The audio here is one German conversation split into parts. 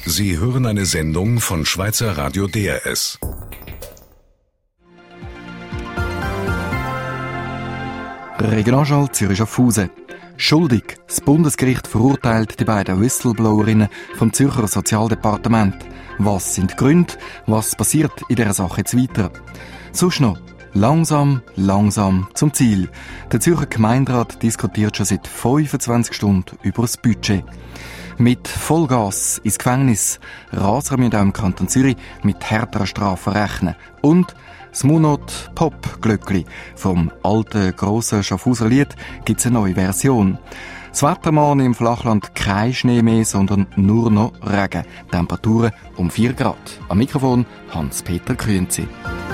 Sie hören eine Sendung von Schweizer Radio DRS. Regionaljournal Zürich Schaffhausen. Schuldig. Das Bundesgericht verurteilt die beiden Whistleblowerinnen vom Zürcher Sozialdepartement. Was sind die Gründe? Was passiert in dieser Sache jetzt weiter? Sonst noch. Langsam zum Ziel. Der Zürcher Gemeinderat diskutiert schon seit 25 Stunden über das Budget. Mit Vollgas ins Gefängnis. Raser müssen auch im Kanton Zürich mit härteren Strafen rechnen. Und das Munot-Pop-Glöckli vom alten, grossen Schaffhauser Lied gibt es eine neue Version. Das Wetter morgen im Flachland kein Schnee mehr, sondern nur noch Regen. Temperaturen um 4 Grad. Am Mikrofon Hans-Peter Grünzi.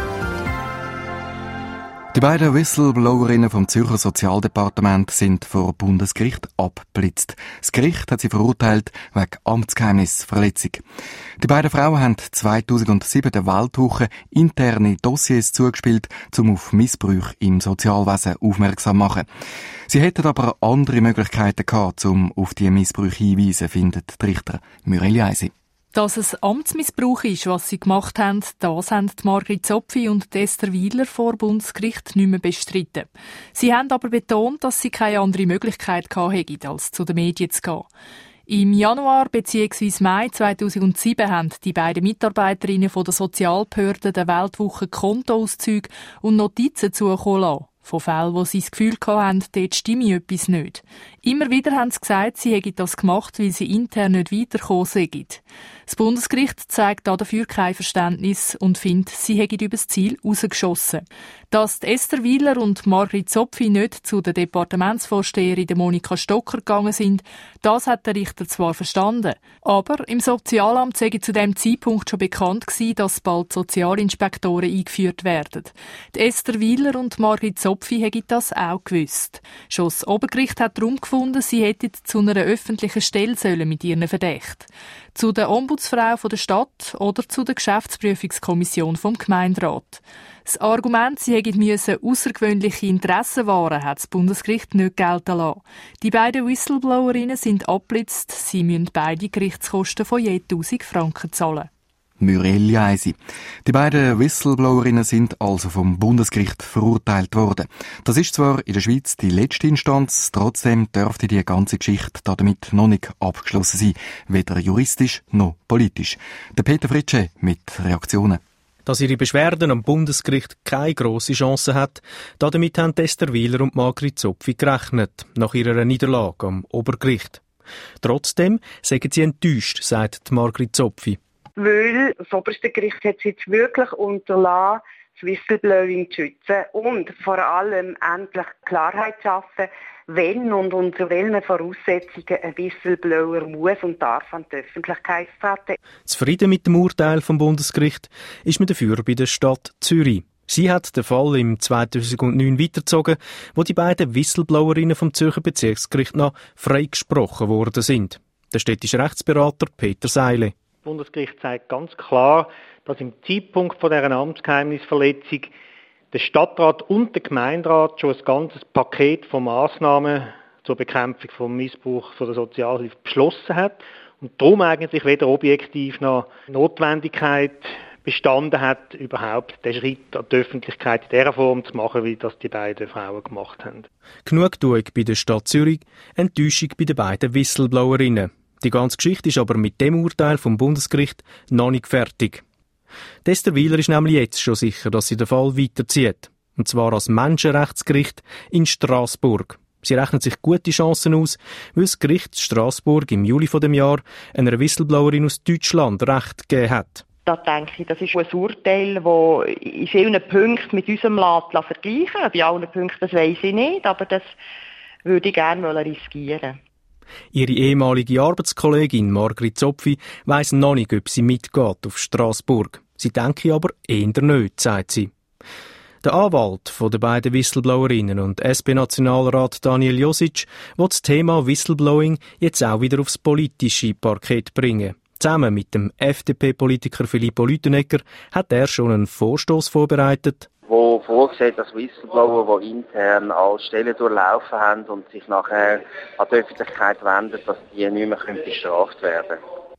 Die beiden Whistleblowerinnen vom Zürcher Sozialdepartement sind vor Bundesgericht abgeblitzt. Das Gericht hat sie verurteilt wegen Amtsgeheimnisverletzung. Die beiden Frauen haben 2007 der Weltwoche interne Dossiers zugespielt, um auf Missbrauch im Sozialwesen aufmerksam zu machen. Sie hätten aber andere Möglichkeiten gehabt, um auf diese Missbrauch hinzuweisen, findet die Richter Müreli Eisi. Dass es Amtsmissbrauch ist, was sie gemacht haben, das haben Margrit Zopfi und Esther Wieler vor Bundesgericht nicht mehr bestritten. Sie haben aber betont, dass sie keine andere Möglichkeit hätten, als zu den Medien zu gehen. Im Januar bzw. Mai 2007 haben die beiden Mitarbeiterinnen von der Sozialbehörde der Weltwoche Kontoauszüge und Notizen zukommen lassen. Von Fällen, wo sie das Gefühl hatten, dort stimme etwas nicht. Immer wieder haben sie gesagt, sie hätten das gemacht, weil sie intern nicht weitergekommen sind. Das Bundesgericht zeigt dafür kein Verständnis und findet, sie hätten über das Ziel rausgeschossen. Dass Esther Wieler und Margrit Zopfi nicht zu der Departementsvorsteherin Monika Stocker gegangen sind, das hat der Richter zwar verstanden. Aber im Sozialamt sei zu dem Zeitpunkt schon bekannt gewesen, dass bald Sozialinspektoren eingeführt werden. Die Esther Wieler und Margrit Zopfi hätten das auch gewusst. Schon das Obergericht hat darum gefunden, sie hätten zu einer öffentlichen Stelle sollen mit ihren Verdächten. Zu der Ombudsfrau der Stadt oder zu der Geschäftsprüfungskommission vom Gemeinderat. Das Argument, sie hätten außergewöhnliche Interessen wahren, hat das Bundesgericht nicht gelten lassen. Die beiden Whistleblowerinnen sind abgeblitzt, sie müssen beide Gerichtskosten von je 1000 Franken zahlen. Müreli Eisi. Die beiden Whistleblowerinnen sind also vom Bundesgericht verurteilt worden. Das ist zwar in der Schweiz die letzte Instanz, trotzdem dürfte die ganze Geschichte damit noch nicht abgeschlossen sein, weder juristisch noch politisch. Der Peter Fritsche mit Reaktionen. Dass ihre Beschwerden am Bundesgericht keine grosse Chance hat, damit haben Esther Wieler und Margrit Zopfi gerechnet, nach ihrer Niederlage am Obergericht. Trotzdem sagen sie enttäuscht, sagt Margrit Zopfi. Weil das oberste Gericht hat es jetzt wirklich unterlassen, das Whistleblowing zu schützen und vor allem endlich Klarheit zu schaffen, wenn und unter welchen Voraussetzungen ein Whistleblower muss und darf an die Öffentlichkeit treten. Zufrieden mit dem Urteil vom Bundesgericht ist man dafür bei der Stadt Zürich. Sie hat den Fall im 2009 weitergezogen, wo die beiden Whistleblowerinnen vom Zürcher Bezirksgericht noch freigesprochen worden sind. Der städtische Rechtsberater Peter Seile. Das Bundesgericht sagt ganz klar, dass im Zeitpunkt von dieser Amtsgeheimnisverletzung der Stadtrat und der Gemeinderat schon ein ganzes Paket von Massnahmen zur Bekämpfung von Missbrauch von der Sozialhilfe beschlossen hat und darum eigentlich weder objektiv noch Notwendigkeit bestanden hat, überhaupt den Schritt an die Öffentlichkeit in dieser Form zu machen, wie das die beiden Frauen gemacht haben. Genugtuung bei der Stadt Zürich, Enttäuschung bei den beiden Whistleblowerinnen. Die ganze Geschichte ist aber mit dem Urteil vom Bundesgericht noch nicht fertig. Esther Wieler ist nämlich jetzt schon sicher, dass sie den Fall weiterzieht. Und zwar als Menschenrechtsgericht in Straßburg. Sie rechnet sich gute Chancen aus, weil das Gericht Straßburg im Juli von dem Jahr einer Whistleblowerin aus Deutschland Recht gegeben hat. Da denke ich, das ist ein Urteil, das in vielen Punkten mit unserem Land vergleichen lässt. Bei allen Punkten, das weiss ich nicht, aber das würde ich gerne riskieren. Ihre ehemalige Arbeitskollegin Margrit Zopfi weiss noch nicht, ob sie mitgeht auf Straßburg. Sie denke aber eher nicht, sagt sie. Der Anwalt der beiden Whistleblowerinnen und SP-Nationalrat Daniel Josic will das Thema Whistleblowing jetzt auch wieder aufs politische Parkett bringen. Zusammen mit dem FDP-Politiker Filippo Lütenegger hat er schon einen Vorstoß vorbereitet, wo vorgesehen, dass Whistleblower, die intern alle Stellen durchlaufen haben und sich nachher an die Öffentlichkeit wenden, dass die nicht mehr bestraft werden können.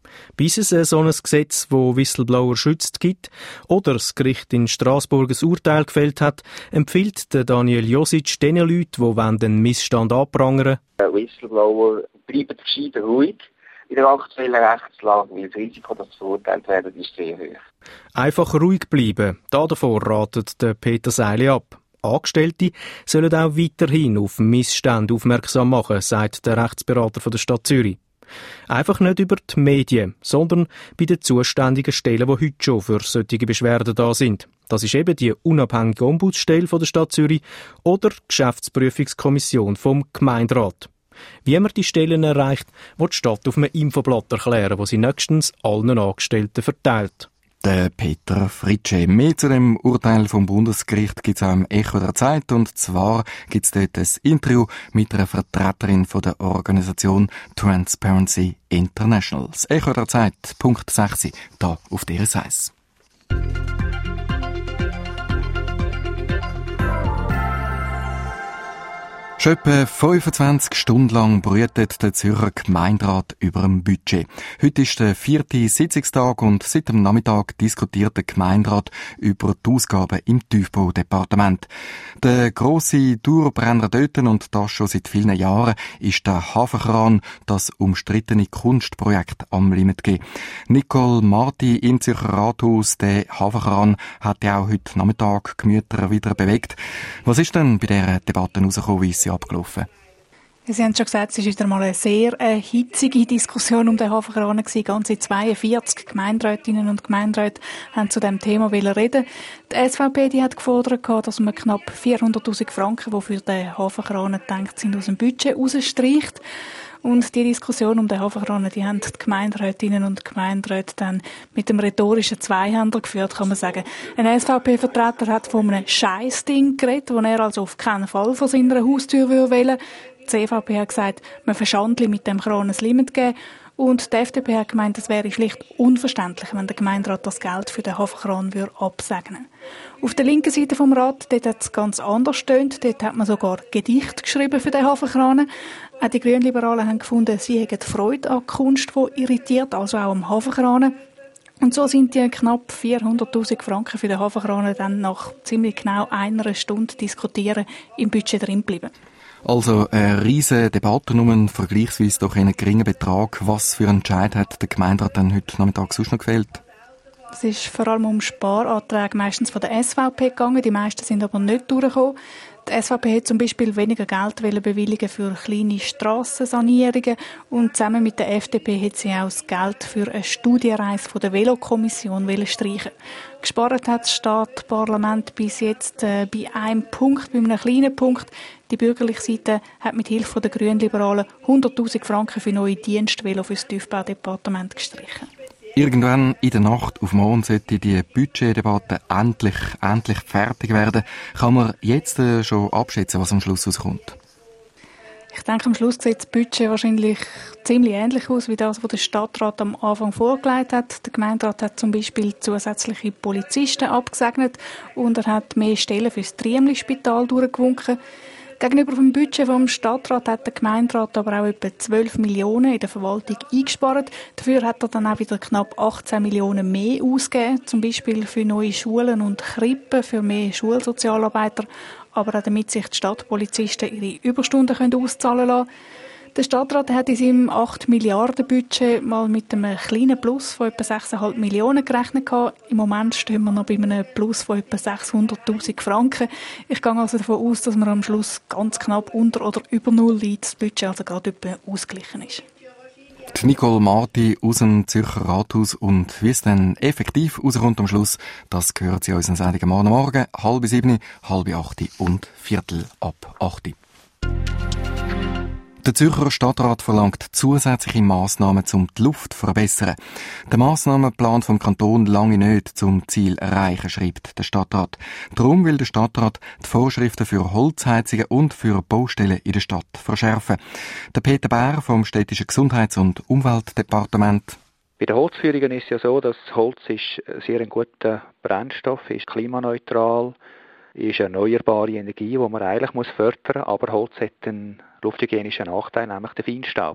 Bis es so ein Gesetz, das Whistleblower schützt, gibt oder das Gericht in Straßburg ein Urteil gefällt hat, empfiehlt der Daniel Josic den Leuten, die den Missstand anprangern. Whistleblower bleiben verschieden ruhig in der aktuellen Rechtslage, weil das Risiko, dass sie verurteilt werden, ist sehr hoch. Einfach ruhig bleiben, davor ratet der Peter Seili ab. Angestellte sollen auch weiterhin auf Missstände aufmerksam machen, sagt der Rechtsberater von der Stadt Zürich. Einfach nicht über die Medien, sondern bei den zuständigen Stellen, die heute schon für solche Beschwerden da sind. Das ist eben die unabhängige Ombudsstelle von der Stadt Zürich oder die Geschäftsprüfungskommission vom Gemeinderat. Wie man die Stellen erreicht, wird die Stadt auf einem Infoblatt erklären, das sie nächstens allen Angestellten verteilt. Der Peter Fritsche. Mehr zu dem Urteil vom Bundesgericht gibt es auch im Echo der Zeit. Und zwar gibt es dort ein Interview mit einer Vertreterin von der Organisation Transparency International. Das Echo der Zeit, Punkt 6, da auf DRS 1. Schon etwa 25 Stunden lang brütet der Zürcher Gemeinderat über dem Budget. Heute ist der 4. Sitzungstag und seit dem Nachmittag diskutiert der Gemeinderat über die Ausgaben im Tiefbaudepartement. Der grosse Dauerbrenner dort, und das schon seit vielen Jahren, ist der Hafenkran, das umstrittene Kunstprojekt am Limit G. Nicole Marti im Zürcher Rathaus, der Hafenkran hat ja auch heute Nachmittag Gemüter wieder bewegt. Was ist denn bei dieser Debatte herausgekommen, wie ist sie abgelaufen? Sie haben schon gesagt, es war wieder mal eine sehr hitzige Diskussion um den Hafenkran gewesen. Ganze 42 Gemeinderätinnen und Gemeinderäte haben zu diesem Thema reden. Die SVP, die hat gefordert, dass man knapp 400'000 Franken, die für den Hafenkran gedacht sind, aus dem Budget rausstreicht. Und die Diskussion um den Hafenkran, die haben die Gemeinderätinnen und Gemeinderäte dann mit dem rhetorischen Zweihänder geführt, kann man sagen. Ein SVP-Vertreter hat von einem Scheissding geredet, das er also auf keinen Fall von seiner Haustür wählen würde. Die CVP hat gesagt, man verschandle mit dem Kran ein Limit geben. Und die FDP hat gemeint, es wäre schlicht unverständlich, wenn der Gemeinderat das Geld für den Hafenkran absegnen würde. Auf der linken Seite vom Rat, dort hat es ganz anders gestöhnt. Dort hat man sogar Gedicht geschrieben für den Hafenkran. Auch die Grünliberalen haben gefunden, sie hätten Freude an Kunst, die irritiert, also auch am Hafenkran. Und so sind die knapp 400'000 Franken für den Hafenkran dann nach ziemlich genau einer Stunde diskutieren im Budget drin geblieben. Also eine riesige Debatte um einen vergleichsweise doch einen geringen Betrag. Was für einen Entscheid hat der Gemeinderat dann heute Nachmittag sonst noch gefällt? Es ist vor allem um Sparanträge meistens von der SVP gegangen. Die meisten sind aber nicht durchgekommen. Die SVP hat zum Beispiel weniger Geld bewilligen für kleine Strassensanierungen und zusammen mit der FDP hat sie auch das Geld für eine Studienreise von der Velokommission streichen. Gespart hat das Stadtparlament bis jetzt bei einem Punkt, bei einem kleinen Punkt. Die bürgerliche Seite hat mit Hilfe der Grünliberalen 100'000 Franken für neue Dienstvelo für das Tiefbaudepartement gestrichen. Irgendwann in der Nacht auf morgen sollte die Budgetdebatte endlich fertig werden. Kann man jetzt schon abschätzen, was am Schluss rauskommt? Ich denke, am Schluss sieht das Budget wahrscheinlich ziemlich ähnlich aus wie das, was der Stadtrat am Anfang vorgelegt hat. Der Gemeinderat hat zum Beispiel zusätzliche Polizisten abgesegnet und er hat mehr Stellen für das Triemli-Spital durchgewunken. Gegenüber dem Budget vom Stadtrat hat der Gemeinderat aber auch etwa 12 Millionen in der Verwaltung eingespart. Dafür hat er dann auch wieder knapp 18 Millionen mehr ausgegeben, zum Beispiel für neue Schulen und Krippen, für mehr Schulsozialarbeiter, aber auch damit sich die Stadtpolizisten ihre Überstunden auszahlen lassen können. Der Stadtrat hat in seinem 8 Milliarden Budget mal mit einem kleinen Plus von etwa 6,5 Millionen gerechnet. Im Moment stehen wir noch bei einem Plus von etwa 600'000 Franken. Ich gehe also davon aus, dass man am Schluss ganz knapp unter oder über Null liegt, das Budget also gerade etwa ausgeglichen ist. Die Nicole Marti aus dem Zürcher Rathaus, und wie es dann effektiv rauskommt am Schluss, das gehört Sie unseren Sendungen morgen 6:30, 7:30 und 7:15. Der Zürcher Stadtrat verlangt zusätzliche Massnahmen, um die Luft zu verbessern. Der Massnahmenplan vom Kanton lange nicht zum Ziel erreichen, schreibt der Stadtrat. Darum will der Stadtrat die Vorschriften für Holzheizungen und für Baustellen in der Stadt verschärfen. Der Peter Bär vom städtischen Gesundheits- und Umweltdepartement. Bei den Holzfeuerungen ist es ja so, dass Holz ist sehr ein guter Brennstoff, ist klimaneutral, ist erneuerbare Energie, die man eigentlich fördern muss, aber Holz hat einen lufthygienischen Nachteil, nämlich den Feinstaub.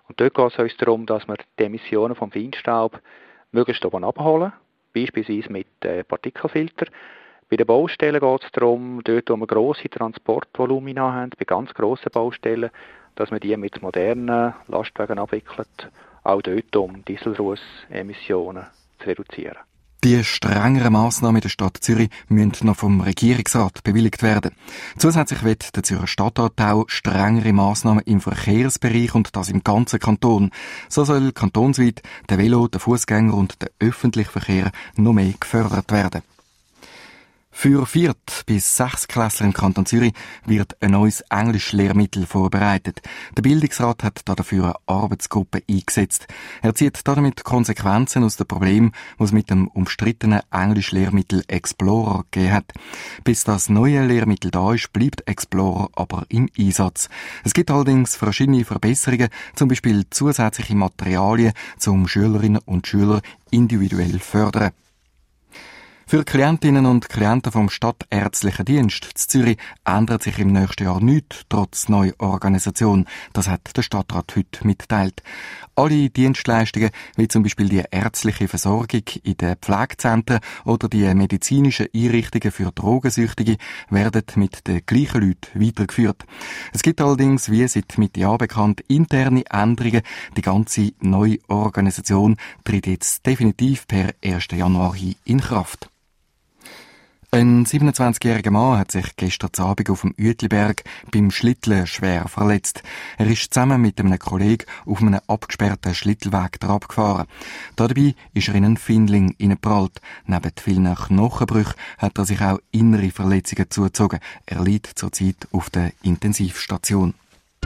Und dort geht es uns darum, dass wir die Emissionen vom Feinstaub möglichst oben abholen, beispielsweise mit Partikelfiltern. Bei den Baustellen geht es darum, dort wo wir grosse Transportvolumina haben, bei ganz grossen Baustellen, dass man die mit modernen Lastwagen abwickelt, auch dort um Dieselrußemissionen zu reduzieren. Die strengeren Massnahmen in der Stadt Zürich müssen noch vom Regierungsrat bewilligt werden. Zusätzlich wird der Zürcher Stadtrat auch strengere Massnahmen im Verkehrsbereich und das im ganzen Kanton. So soll kantonsweit der Velo, der Fußgänger und der öffentliche Verkehr noch mehr gefördert werden. Für 4. bis 6. Klässler im Kanton Zürich wird ein neues Englischlehrmittel vorbereitet. Der Bildungsrat hat dafür eine Arbeitsgruppe eingesetzt. Er zieht damit Konsequenzen aus den Problemen, die es mit dem umstrittenen Englischlehrmittel Explorer gegeben hat. Bis das neue Lehrmittel da ist, bleibt Explorer aber im Einsatz. Es gibt allerdings verschiedene Verbesserungen, zum Beispiel zusätzliche Materialien, um Schülerinnen und Schüler individuell fördern. Für Klientinnen und Klienten vom Stadtärztlichen Dienst in Zürich ändert sich im nächsten Jahr nichts, trotz neuer Organisation. Das hat der Stadtrat heute mitgeteilt. Alle Dienstleistungen, wie zum Beispiel die ärztliche Versorgung in den Pflegezentren oder die medizinischen Einrichtungen für Drogensüchtige, werden mit den gleichen Leuten weitergeführt. Es gibt allerdings, wie seit Mitte Jahr bekannt, interne Änderungen. Die ganze neue Organisation tritt jetzt definitiv per 1. Januar in Kraft. Ein 27-jähriger Mann hat sich gestern Abend auf dem Uetliberg beim Schlitteln schwer verletzt. Er ist zusammen mit einem Kollegen auf einem abgesperrten Schlittelweg gefahren. Dabei ist er in einen Findling hineingeprallt. Neben vielen Knochenbrüchen hat er sich auch innere Verletzungen zugezogen. Er liegt zurzeit auf der Intensivstation.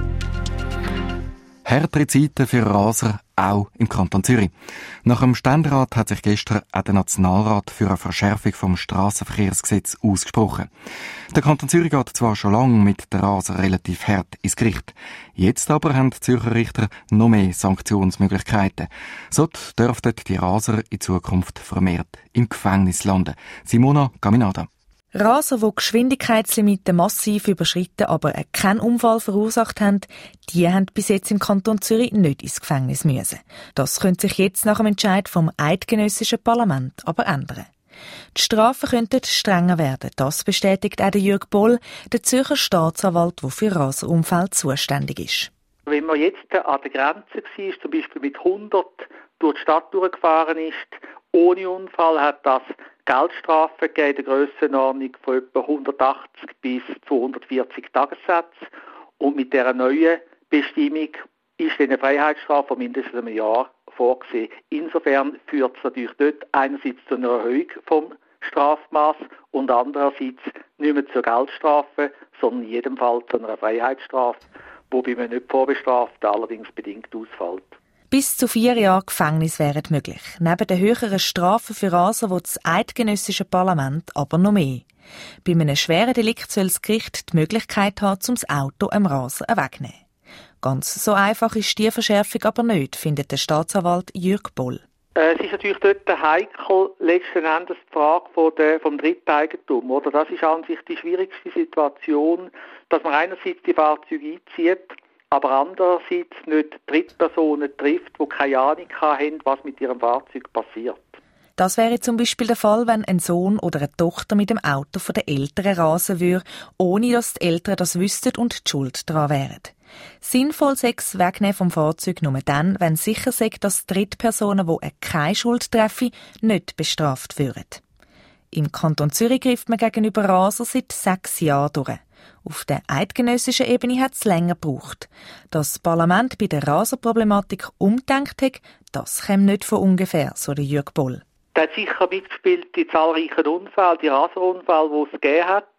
Härtere Zeiten für Raser, auch im Kanton Zürich. Nach dem Ständerat hat sich gestern auch der Nationalrat für eine Verschärfung vom Strassenverkehrsgesetz ausgesprochen. Der Kanton Zürich geht zwar schon lange mit den Raser relativ hart ins Gericht. Jetzt aber haben die Zürcher Richter noch mehr Sanktionsmöglichkeiten. So dürften die Raser in Zukunft vermehrt im Gefängnis landen. Simona Gaminada. Raser, die Geschwindigkeitslimite massiv überschritten, aber keinen Unfall verursacht haben, die haben bis jetzt im Kanton Zürich nicht ins Gefängnis müssen. Das könnte sich jetzt nach dem Entscheid vom eidgenössischen Parlament aber ändern. Die Strafen könnten strenger werden, das bestätigt auch Jürg Boll, der Zürcher Staatsanwalt, der für Raserunfälle zuständig ist. Wenn man jetzt an der Grenze war, zum Beispiel mit 100 durch die Stadt durchgefahren ist, ohne Unfall, hat das Geldstrafen gegeben in der Grössenordnung von etwa 180 bis 240 Tagessätze. Und mit dieser neuen Bestimmung ist eine Freiheitsstrafe von mindestens einem Jahr vorgesehen. Insofern führt es natürlich dort einerseits zu einer Erhöhung vom Strafmaß und andererseits nicht mehr zur Geldstrafe, sondern in jedem Fall zu einer Freiheitsstrafe, die bei einem nicht Vorbestraften allerdings bedingt ausfällt. Bis zu 4 Jahre Gefängnis wären möglich. Neben den höheren Strafen für Raser will das eidgenössische Parlament aber noch mehr. Bei einem schweren Delikt soll das Gericht die Möglichkeit haben, das Auto am Raser wegzunehmen. Ganz so einfach ist die Verschärfung aber nicht, findet der Staatsanwalt Jürg Boll. Es ist natürlich dort heikel, letzten Endes die Frage vom Dritteigentum. Oder? Das ist an sich die schwierigste Situation, dass man einerseits die Fahrzeuge einzieht, aber andererseits nicht Drittpersonen trifft, die keine Ahnung haben, was mit ihrem Fahrzeug passiert. Das wäre zum Beispiel der Fall, wenn ein Sohn oder eine Tochter mit dem Auto von den Eltern rasen würde, ohne dass die Eltern das wüssten und die Schuld daran wären. Sinnvoll sei es Wegnehmen vom Fahrzeug nur dann, wenn sicher sei, dass Drittpersonen, die keine Schuld treffen, nicht bestraft würden. Im Kanton Zürich greift man gegenüber Raser seit 6 Jahren durch. Auf der eidgenössischen Ebene hat es länger gebraucht. Dass das Parlament bei der Raserproblematik umgedacht hat, das käme nicht von ungefähr, so der Jürg Boll. Da hat sicher mitgespielt die zahlreichen Unfälle, die Raserunfälle, die es gegeben hat,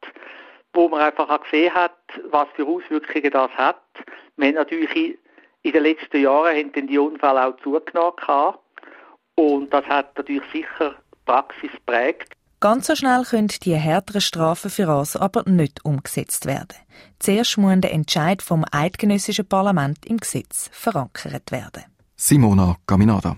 wo man einfach auch gesehen hat, was für Auswirkungen das hat. Wir haben natürlich in den letzten Jahren haben dann die Unfälle auch zugenommen und das hat natürlich sicher die Praxis geprägt. Ganz so schnell können die härteren Strafen für Raser aber nicht umgesetzt werden. Zuerst muss der Entscheid vom eidgenössischen Parlament im Gesetz verankert werden. Simona Gaminada.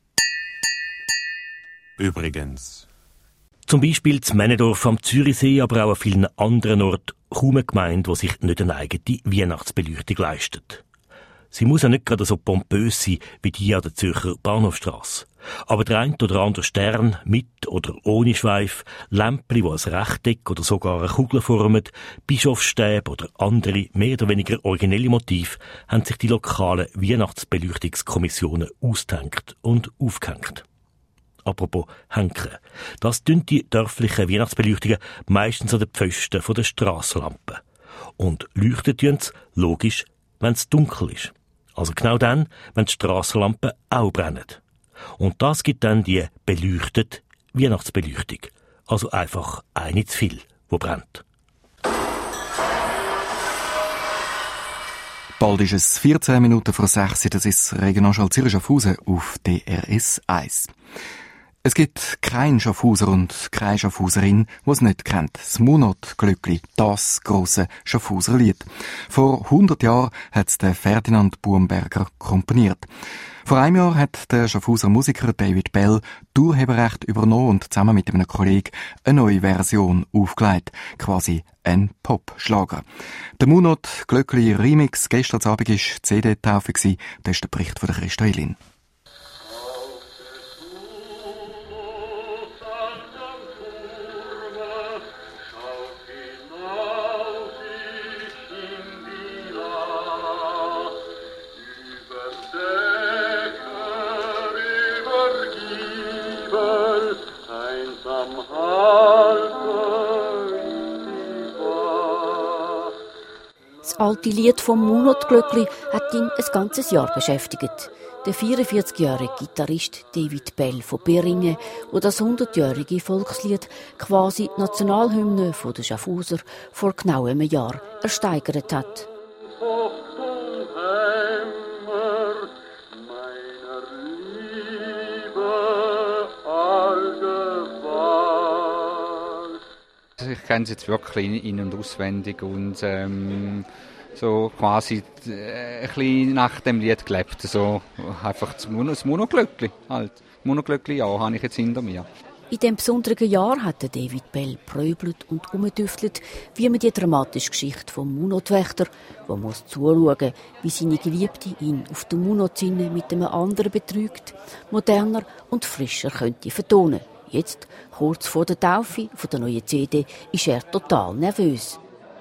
Übrigens. Zum Beispiel zu Männendorf am Zürichsee, aber auch an vielen anderen Orten kaum eine Gemeinde, die sich nicht eine eigene Weihnachtsbeleuchtung leistet. Sie muss ja nicht gerade so pompös sein wie die an der Zürcher Bahnhofstrasse. Aber der ein oder andere Stern, mit oder ohne Schweif, Lämpchen, die als Rechteck oder sogar eine Kugel formen, Bischofsstäbe oder andere, mehr oder weniger originelle Motive, haben sich die lokalen Weihnachtsbeleuchtungskommissionen ausgehängt und aufgehängt. Apropos Henken. Das tun die dörflichen Weihnachtsbeleuchtungen meistens an den Pfosten der Strassenlampen. Und leuchten tun's, logisch, wenn es dunkel ist. Also genau dann, wenn die Strassenlampen auch brennen. Und das gibt dann die beleuchtete Weihnachtsbeleuchtung. Also einfach eine zu viel, die brennt. Bald ist es 14 Minuten vor 6 Uhr, das ist Regionalschall Zürich Schaffhausen auf DRS 1. Es gibt keinen Schaffhauser und keine Schaffhauserin, die es nicht kennt. Das Munot-Glöckli, das grosse Schaffhauser Lied. Vor 100 Jahren hat es der Ferdinand Buamberger komponiert. Vor einem Jahr hat der Schaffhauser Musiker David Bell das Urheberrecht übernommen und zusammen mit einem Kollegen eine neue Version aufgelegt. Quasi ein Pop-Schlager. Der Munot-Glöckli Remix gestern Abend war CD-Taufe. Das ist der Bericht von der Christa Elin. Das alte Lied vom Munot-Glöckli hat ihn ein ganzes Jahr beschäftigt. Der 44-jährige Gitarrist David Bell von Beringen, der das 100-jährige Volkslied, quasi die Nationalhymne der Schaffhauser, vor genau einem Jahr ersteigert hat. Ich kenne es jetzt wirklich in- und auswendig und so quasi ein bisschen nach dem Lied gelebt. So einfach das Monoglöckli halt. Monoglöckli, ja, habe ich jetzt hinter mir. In diesem besonderen Jahr hat David Bell pröbelt und umgetüftelt, wie man die dramatische Geschichte vom Munotwächter, der muss zuschauen, wie seine Geliebte ihn auf der Munotzinne mit einem anderen betrügt, moderner und frischer könnte vertonen. Jetzt, kurz vor der Taufe von der neuen CD, ist er total nervös.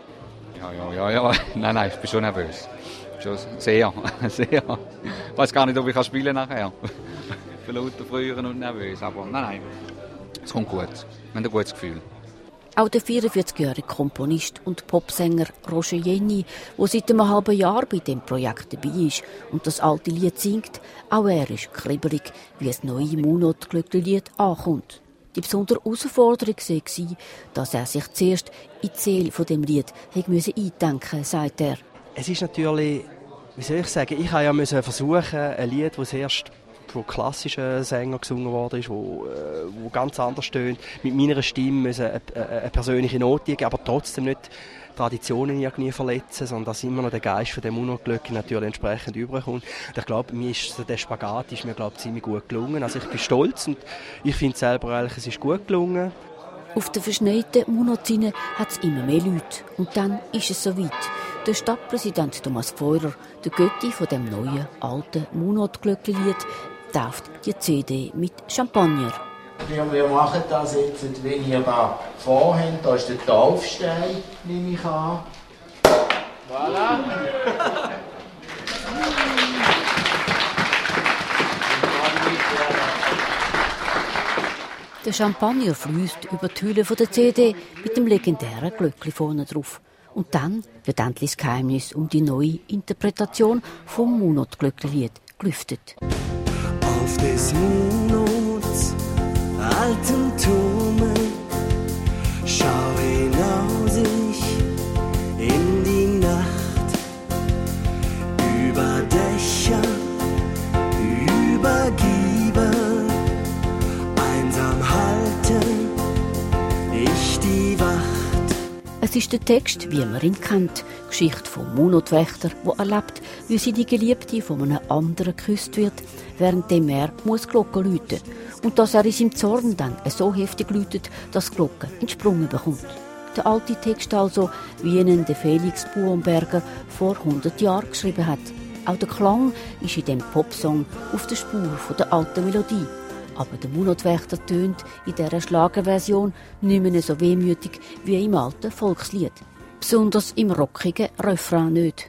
Ja. Nein, ich bin schon nervös. Schon sehr. Ich weiß gar nicht, ob ich spielen kann nachher. Ich bin lauter früher und nervös, aber nein. Es kommt gut. Wir haben ein gutes Gefühl. Auch der 44-jährige Komponist und Popsänger Roger Jenny, der seit einem halben Jahr bei dem Projekt dabei ist und das alte Lied singt, auch er ist kribbelig, wie das neue Munot-Glöckli-Lied ankommt. Die besondere Herausforderung war, dass er sich zuerst in die Seele von dem Lied eindenken musste, sagt er. Es ist natürlich, wie soll ich sagen, ich musste versuchen, ein Lied, das erst von klassischen Sängern gesungen worden ist, wo ganz anders tönt, mit meiner Stimme eine persönliche Note geben, aber trotzdem nicht Traditionen irgendwie verletzen, sondern dass immer noch der Geist von dem Munot-Glöckli natürlich entsprechend überkommt. Und ich glaube, der Spagat ist mir ziemlich gut gelungen. Also ich bin stolz und ich finde selber eigentlich, es ist gut gelungen. Auf der verschneiten Munotzinne hat es immer mehr Leute. Und dann ist es soweit. Der Stadtpräsident Thomas Feurer, der Götti von dem neuen, alten Munot-Glöckli-Lied, tauft die CD mit Champagner. Wir machen das jetzt, wenn ihr da vorhabt, da ist der Taufstein, nehme ich an. Voilà. Der Champagner fließt über die Hülle der CD mit dem legendären Glöckli vorne drauf. Und dann wird endlich das Geheimnis um die neue Interpretation vom Munot-Glöckli-Lied gelüftet. Auf des Munots alten Turme schau hinaus ich in die Nacht, über Dächer, über Giebel, einsam halte ich die Wacht. Es ist der Text, wie man ihn kennt. Geschichte vom Munotwächter, der erlebt, wie seine Geliebte von einem anderen geküsst wird, währenddem er Glocken läuten muss. Und dass er in seinem Zorn dann so heftig läutet, dass die Glocke entsprungen bekommt. Der alte Text also, wie ihn der Felix Buamberger vor 100 Jahren geschrieben hat. Auch der Klang ist in diesem Popsong auf der Spur der alten Melodie. Aber der Munotwächter tönt in dieser Schlagerversion nicht mehr so wehmütig wie im alten Volkslied. Besonders im rockigen Refrain nicht.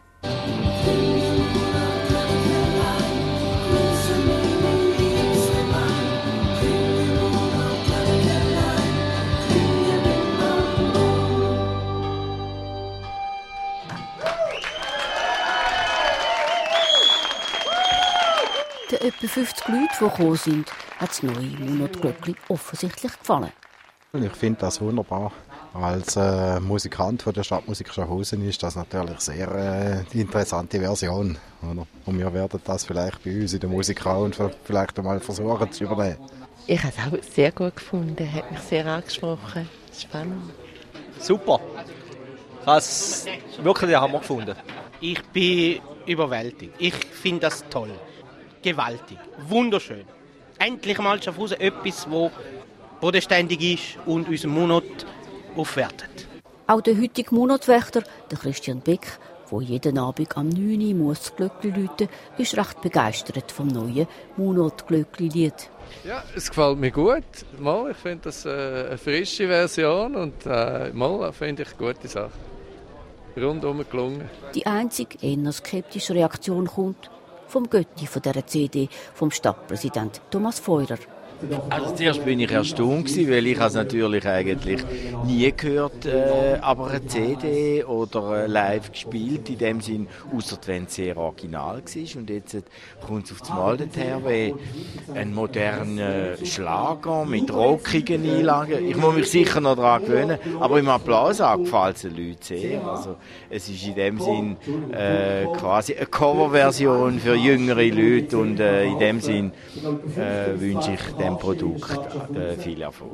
Den etwa 50 Leuten, die gekommen sind, hat das neue Munotglöckli offensichtlich gefallen. Ich finde das wunderbar. Als Musikant von der Stadtmusik Schaffhausen ist das natürlich sehr interessante Version. Oder? Und wir werden das vielleicht bei uns in der Musik auch und vielleicht einmal versuchen zu übernehmen. Ich habe es auch sehr gut gefunden, hat mich sehr angesprochen. Spannend. Super. Ich habe es wirklich den Hammer gefunden. Ich bin überwältigt. Ich finde das toll. Gewaltig. Wunderschön. Endlich mal Schaffhausen etwas, das bodenständig ist und unseren Monat aufwertet. Auch der heutige Munotwächter, der Christian Beck, der jeden Abend am 9 Uhr muss das Glöckli läuten, ist recht begeistert vom neuen Munotglöckli-Lied. Ja, es gefällt mir gut. Mal, ich finde das eine frische Version und mal finde ich eine gute Sache. Rundum gelungen. Die einzige eher skeptische Reaktion kommt vom Götti von dieser CD, vom Stadtpräsident Thomas Feurer. Also zuerst bin ich erstaunt gewesen, weil ich es natürlich eigentlich nie gehört, aber eine CD oder live gespielt, in dem Sinn, ausser wenn es sehr original war. Und jetzt kommt es auf das Mal daher, wie ein moderner Schlager mit rockigen Einlagen. Ich muss mich sicher noch daran gewöhnen, aber im Applaus gefällt es den Leuten sehr. Also, es ist in dem Sinn quasi eine Coverversion für jüngere Leute und in dem Sinn wünsche ich dem Produkt viel Erfolg.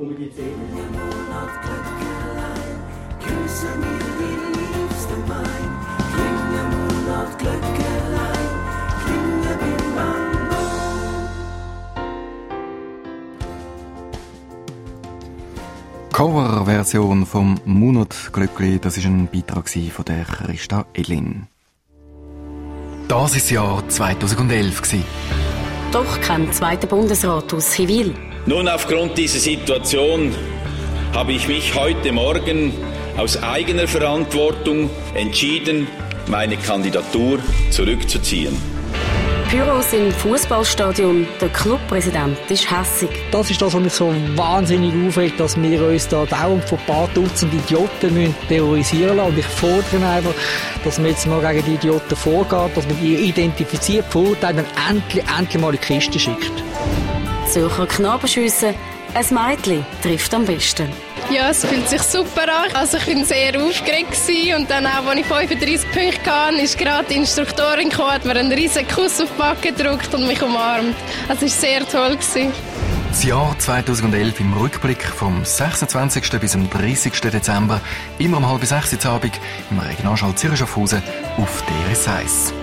Coverversion vom Munotglöckli, das ist ein Beitrag von der Christa Ellin. Das war das Jahr 2011. Doch kein zweiter Bundesrat aus Zivil. Nun, aufgrund dieser Situation habe ich mich heute Morgen aus eigener Verantwortung entschieden, meine Kandidatur zurückzuziehen. Pyros im Fußballstadion, der Clubpräsident ist hässig. Das ist das, was mich so wahnsinnig aufregt, dass wir uns da dauernd von ein paar Dutzend Idioten terrorisieren lassen. Und ich fordere einfach, dass man jetzt mal gegen die Idioten vorgeht, dass man die identifiziert, verurteilt und endlich mal in die Kiste schickt. Zürcher Knabenschüsse, ein Mädchen trifft am besten. Ja, es fühlt sich super an. Also ich war sehr aufgeregt und dann auch, als ich 35 Punkte hatte, ist gerade die Instruktorin gekommen, hat mir einen riesen Kuss auf die Backe gedrückt und mich umarmt. Also es war sehr toll. Das Jahr 2011 im Rückblick vom 26. bis zum 30. Dezember, immer um 5:30 Uhr Abend im Regionalschall Zürich Schaffhausen auf DRS 1.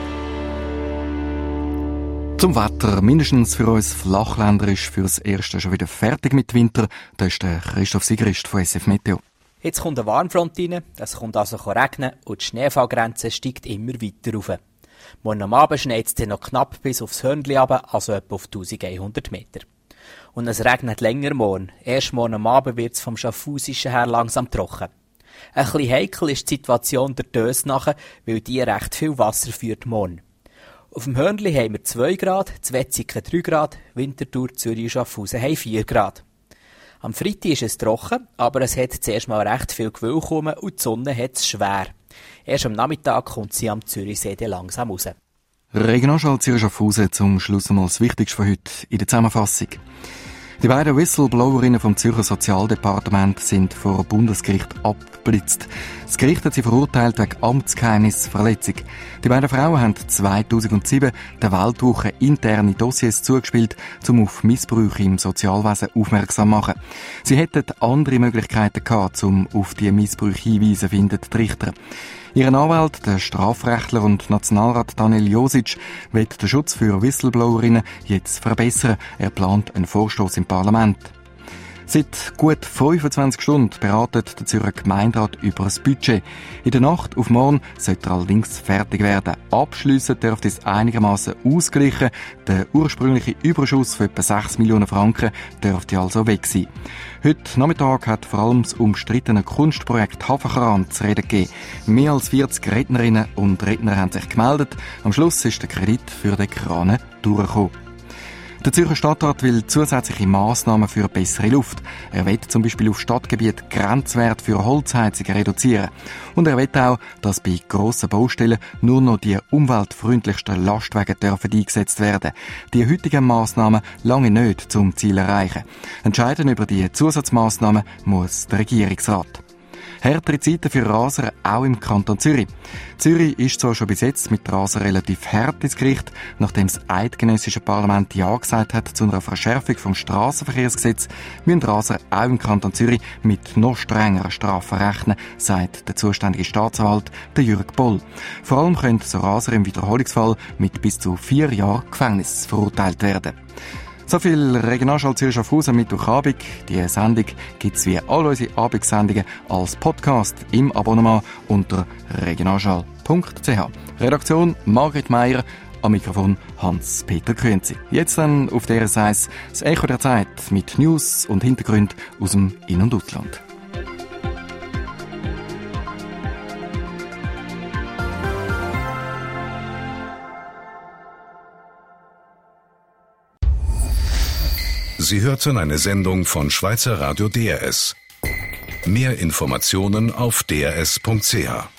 Zum Wetter, mindestens für uns Flachländer ist fürs Erste schon wieder fertig mit Winter. Da ist der Christoph Sigrist von SF Meteo. Jetzt kommt eine Warmfront rein, es kommt also regnen und die Schneefallgrenze steigt immer weiter rauf. Morgen am Abend schneit es dann noch knapp bis aufs Hörnli runter, also etwa auf 1100 Meter. Und es regnet länger morgen. Erst morgen am Abend wird es vom Schaffhausischen her langsam trocken. Ein bisschen heikel ist die Situation der Dös nachher, weil die recht viel Wasser führt morgen. Auf dem Hörnli haben wir 2 Grad, zu Wetzikon 3 Grad, Winterthur, Zürich und Schaffhausen haben 4 Grad. Am Freitag ist es trocken, aber es hat zuerst mal recht viel Gewölk und die Sonne hat es schwer. Erst am Nachmittag kommt sie am Zürichsee langsam raus. Regionalschall Zürich Schaffhausen zum Schluss einmal das Wichtigste von heute in der Zusammenfassung. Die beiden Whistleblowerinnen vom Zürcher Sozialdepartement sind vor Bundesgericht abgeblitzt. Das Gericht hat sie verurteilt wegen Amtsgeheimnisverletzung. Die beiden Frauen haben 2007 der Weltwoche interne Dossiers zugespielt, um auf Missbrauch im Sozialwesen aufmerksam zu machen. Sie hätten andere Möglichkeiten gehabt, um auf diese Missbrauch hinweisen, findet die Richter. Ihr Anwalt, der Strafrechtler und Nationalrat Daniel Josic, will den Schutz für Whistleblowerinnen jetzt verbessern. Er plant einen Vorstoß im Parlament. Seit gut 25 Stunden beratet der Zürcher Gemeinderat über das Budget. In der Nacht auf morgen sollte er allerdings fertig werden. Abschliessen dürfte es einigermaßen ausgleichen. Der ursprüngliche Überschuss von etwa 6 Millionen Franken dürfte also weg sein. Heute Nachmittag hat vor allem das umstrittene Kunstprojekt Hafenkran zu reden gegeben. Mehr als 40 Rednerinnen und Redner haben sich gemeldet. Am Schluss ist der Kredit für den Kran durchgekommen. Der Zürcher Stadtrat will zusätzliche Massnahmen für bessere Luft. Er will zum Beispiel auf Stadtgebiet Grenzwert für Holzheizungen reduzieren. Und er will auch, dass bei grossen Baustellen nur noch die umweltfreundlichsten Lastwagen dürfen eingesetzt werden. Die heutigen Massnahmen lange nicht zum Ziel erreichen. Entscheiden über die Zusatzmassnahmen muss der Regierungsrat. Härtere Zeiten für Raser auch im Kanton Zürich. Zürich ist zwar schon bis jetzt mit Raser relativ hart ins Gericht, nachdem das eidgenössische Parlament Ja gesagt hat zu einer Verschärfung vom Strassenverkehrsgesetz, müssen Raser auch im Kanton Zürich mit noch strengeren Strafen rechnen, sagt der zuständige Staatsanwalt, der Jürg Boll. Vor allem können so Raser im Wiederholungsfall mit bis zu 4 Jahren Gefängnis verurteilt werden. So viel Regionalschau Zürich Schaffhausen Mittwochabend. Die Sendung gibt es wie all unsere Abendsendungen als Podcast im Abonnement unter regionalschau.ch. Redaktion Margrit Meier, am Mikrofon Hans-Peter Künzi. Jetzt dann auf der Seite das Echo der Zeit mit News und Hintergründen aus dem In- und Ausland. Sie hörten eine Sendung von Schweizer Radio DRS. Mehr Informationen auf drs.ch.